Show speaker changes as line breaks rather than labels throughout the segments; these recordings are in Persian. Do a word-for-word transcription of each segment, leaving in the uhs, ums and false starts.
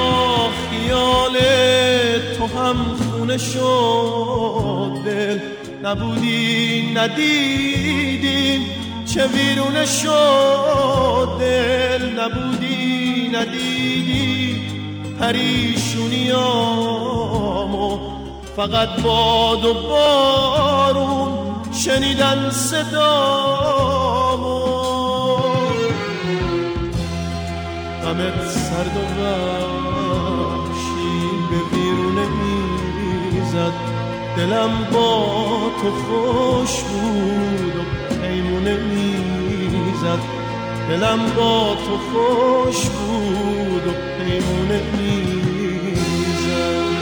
با خیال تو هم خونه شد دل، نبودی ندیدیم چه ویرونه شد دل، نبودی ندیدی پریشونیامو، فقط باد و بارون شنیدن صدامو. غمت سرد و وحشی به ویرونه میزد، دلم با تو خوش بود و پیمونه میزد، دلم با تو خوش بود و پیمونه میزد.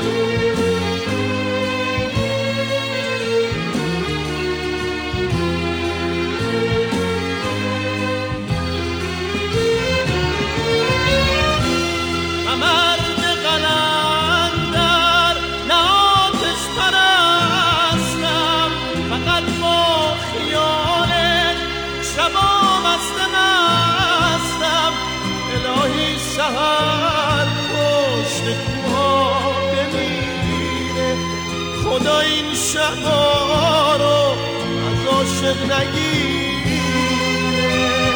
سهر پشت کوها بمیره، خدا این شبا رو از عاشق نگیره.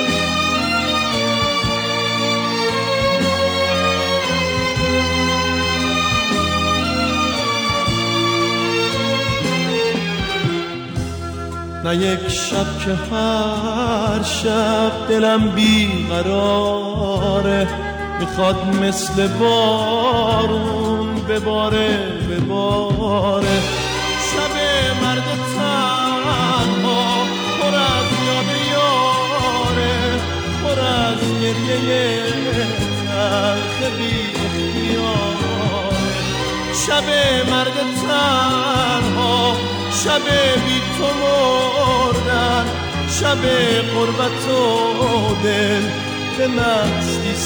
نه یک شب که هر شب دلم بیقراره، میخواد مثل بارون بباره بباره. شب مرد تنها پر از یاد یاره، پر از گریه تلخ بی اختیاره. شب مرد تنها، شب بی تو مردن، شب غربت و دل به مستی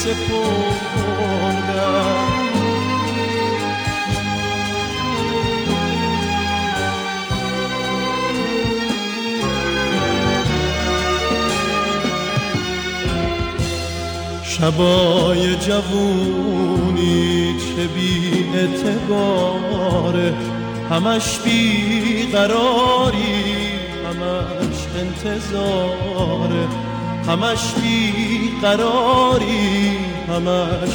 سپردن. شبای جوونی چه بی اعتباره، همش بی قراری، همش انتظاره، همش بی قراری، همش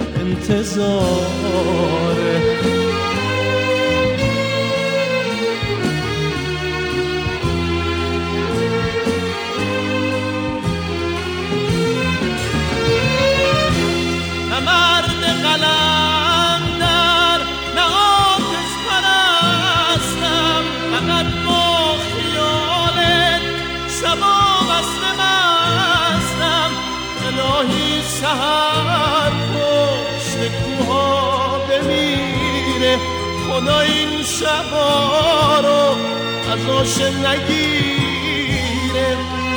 انتظاره. نه مرد قلندر، نه آتش پرستم، فقط با خیالت شبا بسته مستم. الهی سهر پشت کوها بمیره، خدا این شبا رو از عاشق نگیره.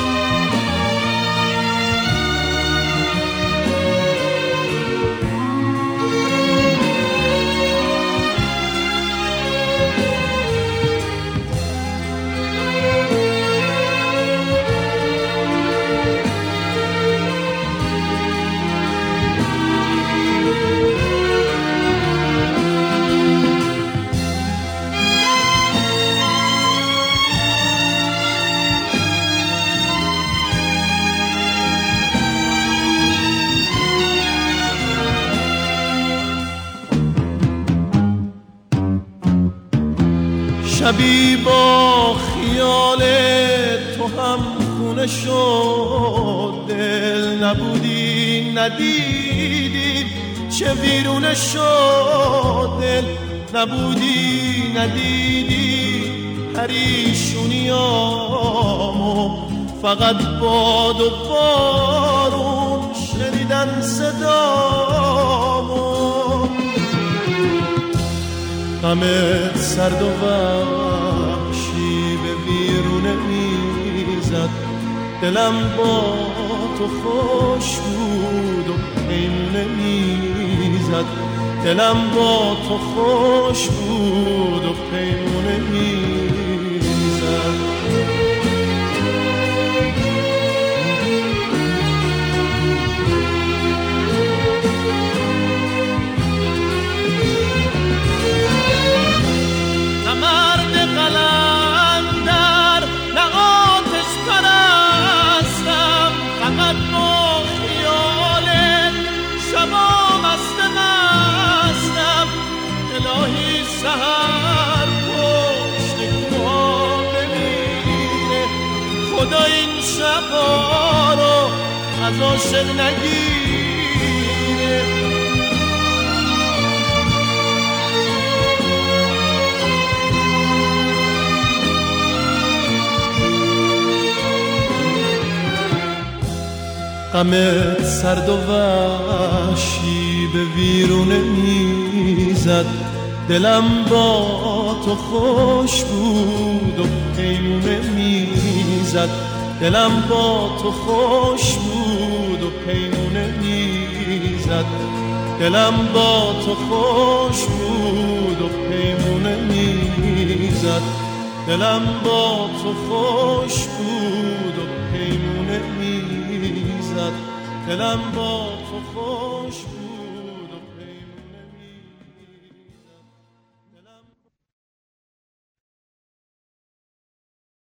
شبی با خیال تو هم خونه شد دل، نبودی ندیدی چه ویرونه شد دل، نبودی ندیدی پریشونیامو، فقط باد و بارون شنیدن صدامو. غمت سرد و وحشی به ویرونه میزد، دلم با تو خوش بود و پیمونه میزد، دلم با تو خوش بود و پیمونه میزد. بیا این صفا رو از عاشق نگیره. غمت سرد و وحشی به ویرونه میزد، دلم با تو خوش بود و پیمونه میزد. دلم با تو خوش بود و پیمونه میزد. دلم با تو خوش بود و پیمونه میزد. دلم با تو خوش بود و پیمونه میزد. دلم با تو خوش